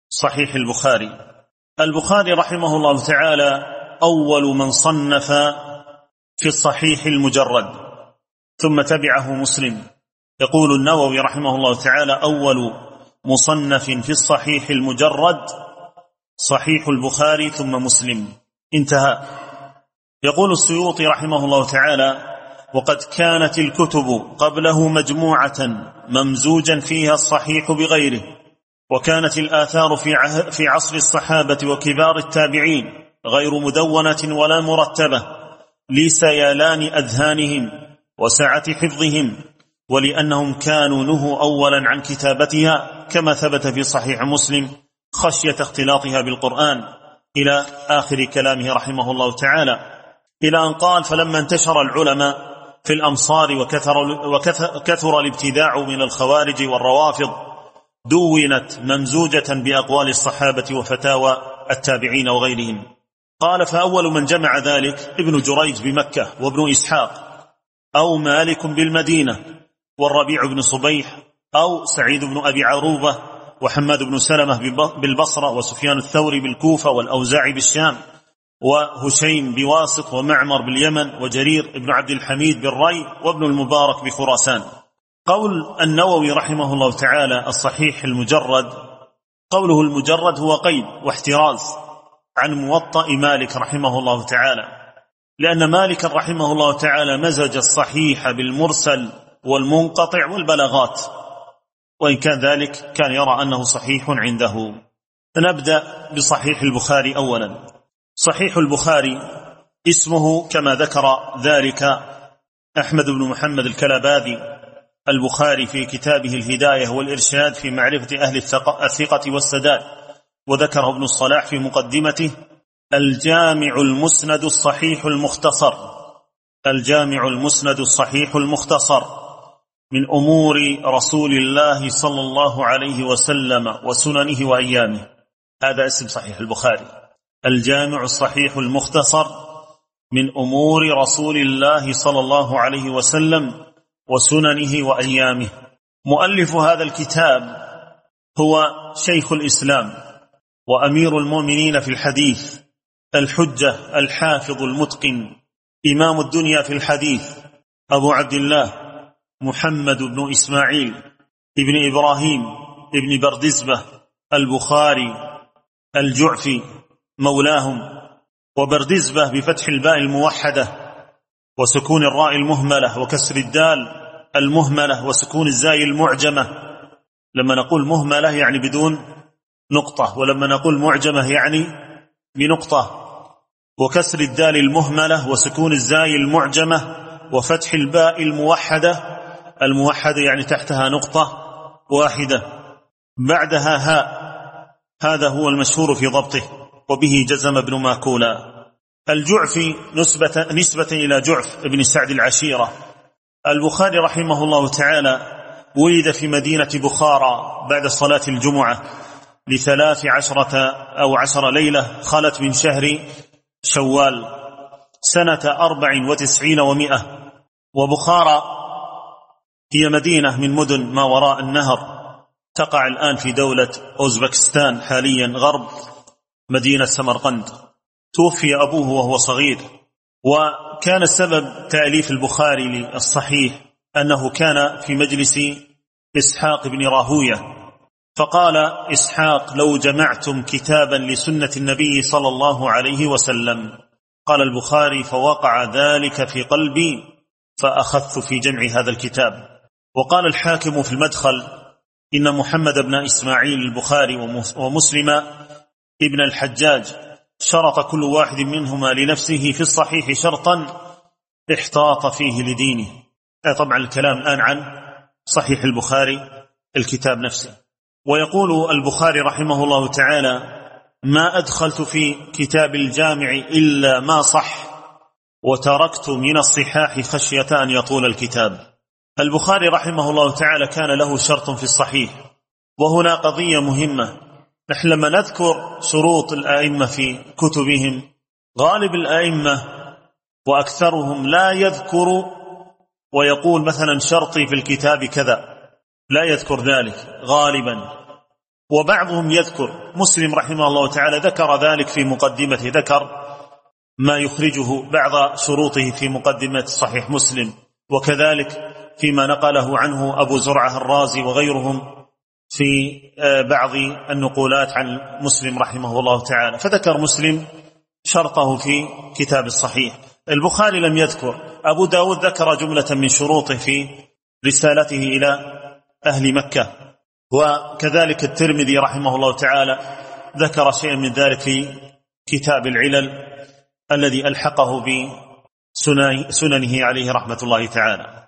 صحيح البخاري. البخاري رحمه الله تعالى أول من صنف في الصحيح المجرد، ثم تبعه مسلم. يقول النووي رحمه الله تعالى: أول مصنف في الصحيح المجرد صحيح البخاري ثم مسلم. انتهى. يقول السيوطي رحمه الله تعالى: وقد كانت الكتب قبله مجموعة ممزوجا فيها الصحيح بغيره، وكانت الآثار في عصر الصحابة وكبار التابعين غير مدونة ولا مرتبة لسيلان أذهانهم وسعة حفظهم، ولأنهم كانوا نهوا أولا عن كتابتها، كما ثبت في صحيح مسلم، خشية اختلاطها بالقرآن، إلى آخر كلامه رحمه الله تعالى، إلى أن قال: فلما انتشر العلماء في الأمصار وكثر الابتداع من الخوارج والروافض، دونت ممزوجة بأقوال الصحابة وفتاوى التابعين وغيرهم. قال: فأول من جمع ذلك ابن جريج بمكة، وابن إسحاق، أو مالك بالمدينة، والربيع بن صبيح، أو سعيد بن أبي عروبة، وحماد بن سلمة بالبصرة، وسفيان الثوري بالكوفة، والأوزاعي بالشام، وهشيم بواسط، ومعمر باليمن، وجرير بن عبد الحميد بالري، وابن المبارك بخراسان. قول النووي رحمه الله تعالى: الصحيح المجرد، قوله المجرد هو قيد واحتراز عن موطأ مالك رحمه الله تعالى، لأن مالك رحمه الله تعالى مزج الصحيح بالمرسل والمنقطع والبلاغات، وإن كان ذلك كان يرى أنه صحيح عنده. نبدأ بصحيح البخاري أولا. صحيح البخاري اسمه كما ذكر ذلك أحمد بن محمد الكلاباذي البخاري في كتابه الهداية والإرشاد في معرفة أهل الثقة والسداد، وذكره ابن الصلاح في مقدمته: الجامع المسند الصحيح المختصر، الجامع المسند الصحيح المختصر من أمور رسول الله صلى الله عليه وسلم وسننه وأيامه. هذا اسم صحيح البخاري: الجامع الصحيح المختصر من أمور رسول الله صلى الله عليه وسلم وسننه وأيامه. مؤلف هذا الكتاب هو شيخ الإسلام وأمير المؤمنين في الحديث، الحجة الحافظ المتقن، إمام الدنيا في الحديث، أبو عبد الله محمد بن إسماعيل ابن إبراهيم ابن بردزبة البخاري الجعفي مولاهم. وبردزبة بفتح الباء الموحدة وسكون الراء المهملة وكسر الدال المهملة وسكون الزاي المعجمة. لما نقول مهملة يعني بدون نقطة، ولما نقول معجمة يعني بنقطة. وكسر الدال المهملة وسكون الزاي المعجمة وفتح الباء الموحدة، الموحدة يعني تحتها نقطة واحدة بعدها هاء. هذا هو المشهور في ضبطه، وبه جزم ابن ماكولا. الجعفي نسبة إلى جعف ابن سعد العشيرة. البخاري رحمه الله تعالى ولد في مدينة بخارى بعد صلاة الجمعة ل13 ليلة خلت من شهر شوال سنة 94 و100. وبخارى هي مدينة من مدن ما وراء النهر، تقع الآن في دولة أوزبكستان حاليا غرب مدينة سمرقند. توفي أبوه وهو صغير، وكان سبب تأليف البخاري للصحيح أنه كان في مجلس إسحاق بن راهوية، فقال إسحاق: لو جمعتم كتابا لسنة النبي صلى الله عليه وسلم. قال البخاري: فوقع ذلك في قلبي فأخذت في جمع هذا الكتاب. وقال الحاكم في المدخل: إن محمد بن إسماعيل البخاري ومسلم ابن الحجاج شرط كل واحد منهما لنفسه في الصحيح شرطا احتاط فيه لدينه. طبعا الكلام الآن عن صحيح البخاري الكتاب نفسه. ويقول البخاري رحمه الله تعالى: ما أدخلت في كتاب الجامع إلا ما صح، وتركت من الصحاح خشية أن يطول الكتاب. البخاري رحمه الله تعالى كان له شرط في الصحيح، وهنا قضية مهمة. نحن لما نذكر شروط الآئمة في كتبهم، غالب الآئمة وأكثرهم لا يذكر ويقول مثلا شرطي في الكتاب كذا، لا يذكر ذلك غالبا، وبعضهم يذكر مسلم رحمه الله تعالى ذكر ذلك في مقدمته، ذكر ما يخرجه بعض شروطه في مقدمة صحيح مسلم، وكذلك فيما نقله عنه أبو زرعة الرازي وغيرهم في بعض النقولات عن مسلم رحمه الله تعالى، فذكر مسلم شرطه في كتاب الصحيح. البخاري لم يذكر. أبو داود ذكر جملة من شروطه في رسالته إلى أهل مكة، وكذلك الترمذي رحمه الله تعالى ذكر شيئا من ذلك في كتاب العلل الذي ألحقه بسننه عليه رحمة الله تعالى.